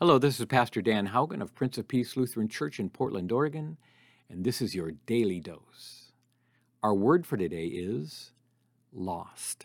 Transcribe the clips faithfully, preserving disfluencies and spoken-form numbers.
Hello, this is Pastor Dan Haugen of Prince of Peace Lutheran Church in Portland, Oregon, and this is your Daily Dose. Our word for today is lost.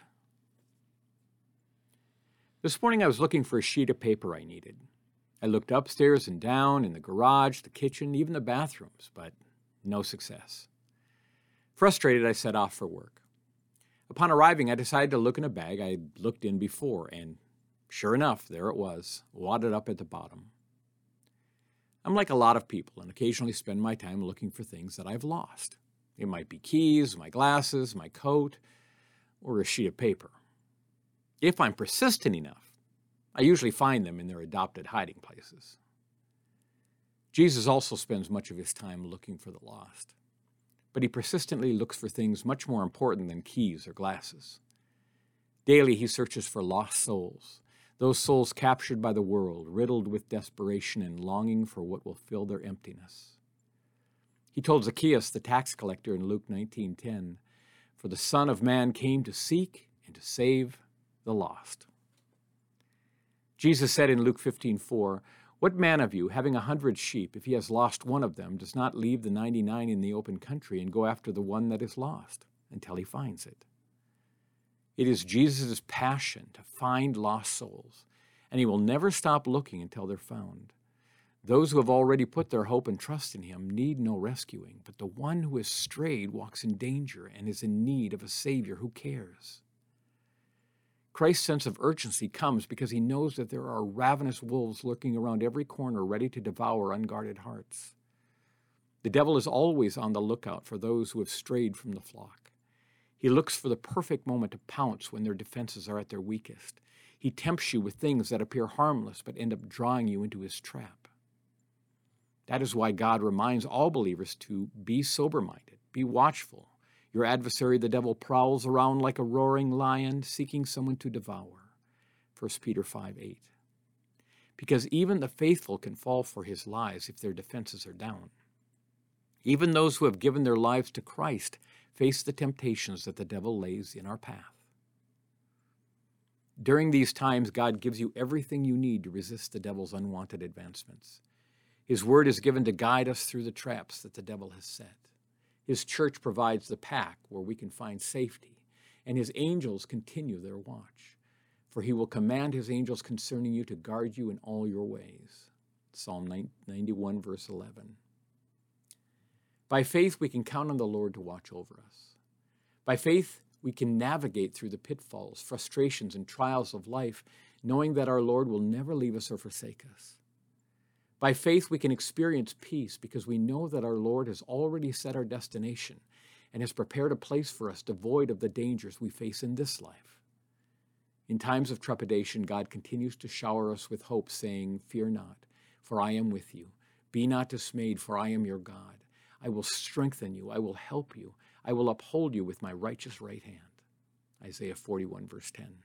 This morning I was looking for a sheet of paper I needed. I looked upstairs and down, in the garage, the kitchen, even the bathrooms, but no success. Frustrated, I set off for work. Upon arriving, I decided to look in a bag I would looked in before, and sure enough, there it was, wadded up at the bottom. I'm like a lot of people and occasionally spend my time looking for things that I've lost. It might be keys, my glasses, my coat, or a sheet of paper. If I'm persistent enough, I usually find them in their adopted hiding places. Jesus also spends much of his time looking for the lost, but he persistently looks for things much more important than keys or glasses. Daily, he searches for lost souls, those souls captured by the world, riddled with desperation and longing for what will fill their emptiness. He told Zacchaeus, the tax collector, in Luke nineteen ten, "For the Son of Man came to seek and to save the lost." Jesus said in Luke fifteen four, "What man of you, having a hundred sheep, if he has lost one of them, does not leave the ninety-nine in the open country and go after the one that is lost until he finds it?" It is Jesus' passion to find lost souls, and he will never stop looking until they're found. Those who have already put their hope and trust in him need no rescuing, but the one who has strayed walks in danger and is in need of a Savior who cares. Christ's sense of urgency comes because he knows that there are ravenous wolves lurking around every corner ready to devour unguarded hearts. The devil is always on the lookout for those who have strayed from the flock. He looks for the perfect moment to pounce when their defenses are at their weakest. He tempts you with things that appear harmless but end up drawing you into his trap. That is why God reminds all believers to be sober-minded, be watchful. Your adversary, the devil, prowls around like a roaring lion, seeking someone to devour. First Peter five eight. Because even the faithful can fall for his lies if their defenses are down. Even those who have given their lives to Christ face the temptations that the devil lays in our path. During these times, God gives you everything you need to resist the devil's unwanted advancements. His word is given to guide us through the traps that the devil has set. His church provides the pack where we can find safety, and his angels continue their watch. For he will command his angels concerning you to guard you in all your ways. Psalm ninety-one, verse eleven. By faith, we can count on the Lord to watch over us. By faith, we can navigate through the pitfalls, frustrations, and trials of life, knowing that our Lord will never leave us or forsake us. By faith, we can experience peace because we know that our Lord has already set our destination and has prepared a place for us devoid of the dangers we face in this life. In times of trepidation, God continues to shower us with hope, saying, "Fear not, for I am with you. Be not dismayed, for I am your God. I will strengthen you. I will help you. I will uphold you with my righteous right hand." Isaiah forty-one, verse ten.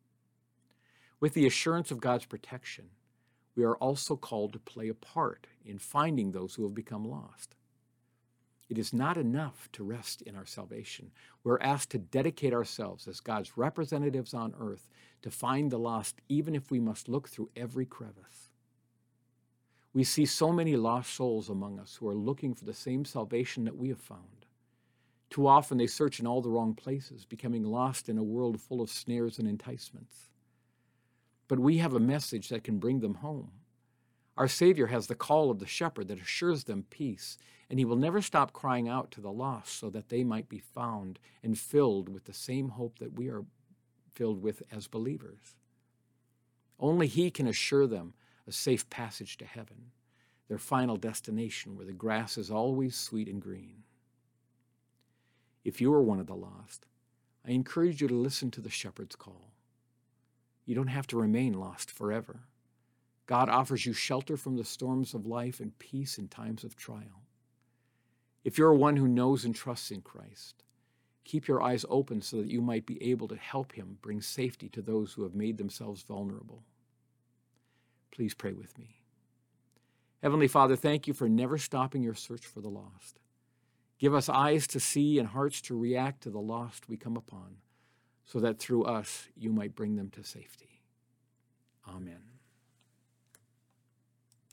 With the assurance of God's protection, we are also called to play a part in finding those who have become lost. It is not enough to rest in our salvation. We're asked to dedicate ourselves as God's representatives on earth to find the lost, even if we must look through every crevice. We see so many lost souls among us who are looking for the same salvation that we have found. Too often they search in all the wrong places, becoming lost in a world full of snares and enticements. But we have a message that can bring them home. Our Savior has the call of the shepherd that assures them peace, and he will never stop crying out to the lost so that they might be found and filled with the same hope that we are filled with as believers. Only he can assure them a safe passage to heaven, their final destination where the grass is always sweet and green. If you are one of the lost, I encourage you to listen to the shepherd's call. You don't have to remain lost forever. God offers you shelter from the storms of life and peace in times of trial. If you're one who knows and trusts in Christ, keep your eyes open so that you might be able to help him bring safety to those who have made themselves vulnerable. Please pray with me. Heavenly Father, thank you for never stopping your search for the lost. Give us eyes to see and hearts to react to the lost we come upon, so that through us you might bring them to safety.